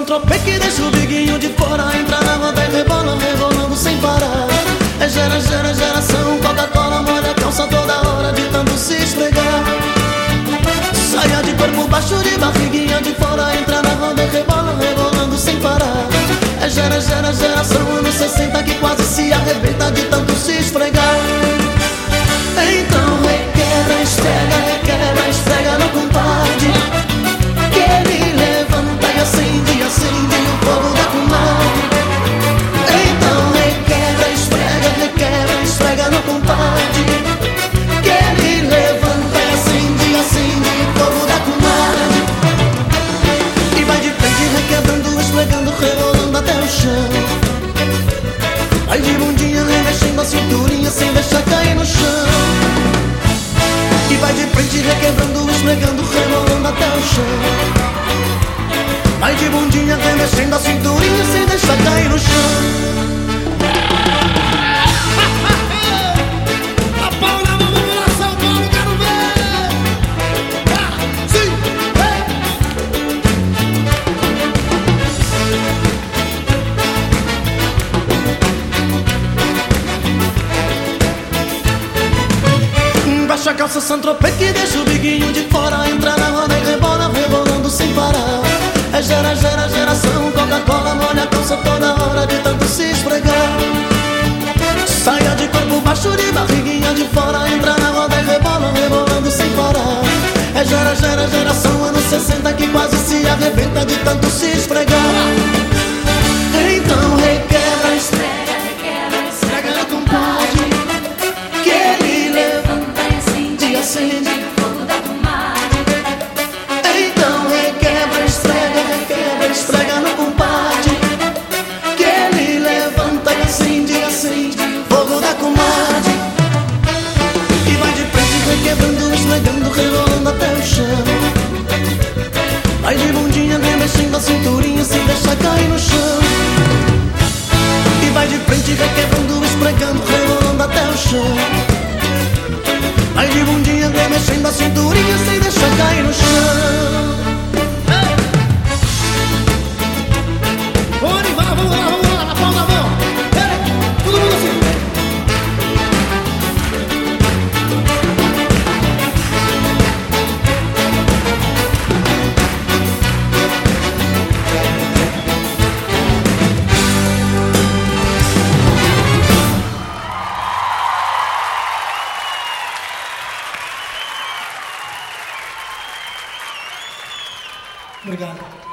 Saint-Tropez que deixa o biguinho de fora, entra na roda e rebola, rebolando sem parar. É geração, Coca-Cola molha a calça toda hora de tanto se esfregar. Saia de corpo baixo, de barriguinha de fora, entra na roda e rebola, rebolando sem parar. É geração anos 60 que quase se arrebenta de tanto se esfregar. Então requebra, esfrega no compadre, que ele levanta e acende o fogo da comadre. Então requebra, esfrega no compadre, que ele levanta e acende o fogo da comadre. E vai de frente requebrando, esfregando, rebolando até o chão. Vai de bundinha remexendo a cinturinha sem deixar cair no chão. E vai de frente requebrando, esfregando, rebolando até o chão. Vai de bundinha remexendo a cinturinha sem deixar cair no chão. A pau na mão, vamos lá, São Paulo, quero ver! Sim! Baixa a calça Saint-Tropez que deixa o biguinho de fora, entra na roda e rebola, rebolando sem parar. É geração, Coca-Cola molha a calça toda hora de tanto se esfregar. Saia de corpo baixo, de barriguinha de fora, entra na roda e rebola, rebolando sem parar. É geração anos 60 que quase se arrebenta de tanto se esfregar. Então requebra, esfrega no compadre, que ele levanta e acende o fogo da comadre. Então requebra, esfrega no compadre, que ele levanta e acende o fogo da comadre. E vai de frente requebrando, esfregando, rebolando até o chão. Vai de bundinha remexendo a cinturinha sem deixar cair no chão. E vai de frente requebrando, esfregando, rebolando até o chão. Vai de bundinha remexendo a cinturinha sem deixar cair no chão. Vamos lá, na pau na mão! Todo mundo assim! Obrigado.